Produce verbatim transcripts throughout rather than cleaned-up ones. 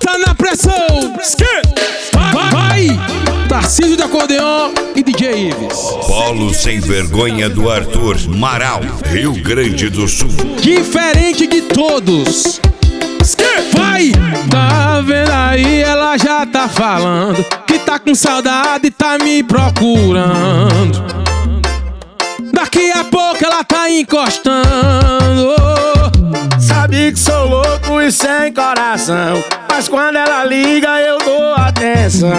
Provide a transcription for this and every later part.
Bota na pressão. Vai, vai. Tarcísio de acordeon e D J Ives. Polo sem vergonha do Arthur, Marau, Rio Grande do Sul. Diferente de todos. Vai! Tá vendo aí, ela já tá falando que tá com saudade e tá me procurando. Daqui a pouco ela tá encostando. Sabe que sou louco e sem coração, mas quando ela liga eu dou atenção.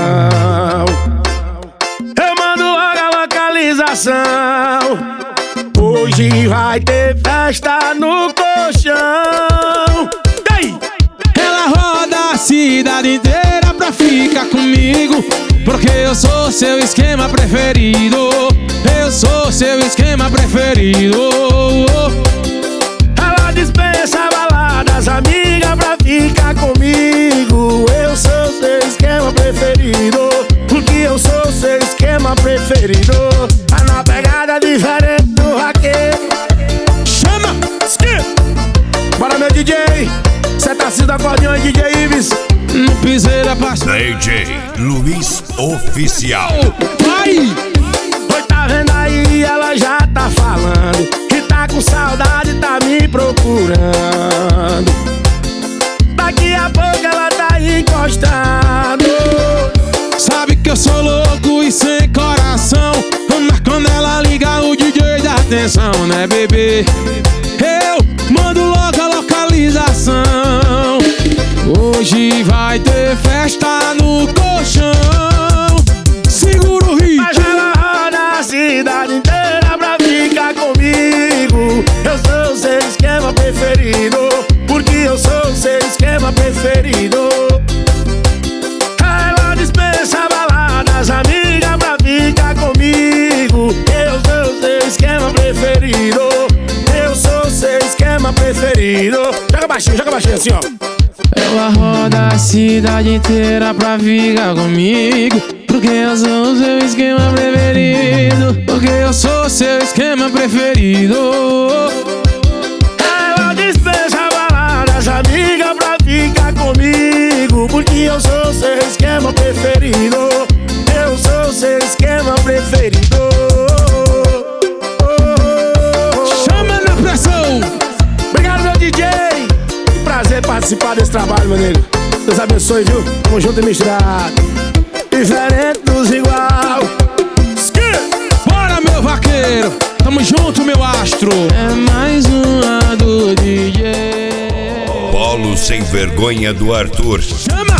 Eu mando logo a localização. Hoje vai ter festa no colchão. Ei! Ela roda a cidade inteira pra ficar comigo, porque eu sou seu esquema preferido. Eu sou seu esquema preferido. Ela dispensa baladas, amiga, pra ficar comigo. Eu sou seu esquema preferido, porque eu sou seu esquema preferido. Tá na pegada diferente do vaqueiro. Chama! Bora, meu D J. Cê tá se da acordeão, D J Ives. No piseira passa D J Luiz Oficial. Vai! Oi, tá vendo aí, ela já tá falando que tá com saudade, tá me procurando. Daqui a pouco ela tá encostando. Sabe que eu sou louco e sem coração, mas quando ela liga o D J dá atenção, né, bebê? Eu mando logo a localização. Hoje vai ter festa no colchão. Segura o ritmo. Mas ela roda a cidade inteira pra ficar comigo. Eu sou o seu esquema preferido, porque eu sou o seu esquema preferido. Ela dispensa baladas, amiga, pra ficar comigo. Eu sou o seu esquema preferido. Eu sou o seu esquema preferido. Joga baixinho, joga baixinho assim, ó. Ela roda a cidade inteira pra ficar comigo, porque eu sou o seu esquema preferido. Porque eu sou o seu esquema preferido. Ela dispensa baladas, amiga, pra ficar comigo, porque eu sou o seu esquema preferido. Eu sou o seu esquema preferido. Chama na pressão. Obrigado, meu D J. Que prazer participar desse trabalho, meu nego. Deus abençoe, viu? Tamo junto e misturado. Diferente dos igual. Bora, meu vaqueiro. Tamo junto, meu astro. É mais uma do D J. Polo sem vergonha do Arthur. Chama!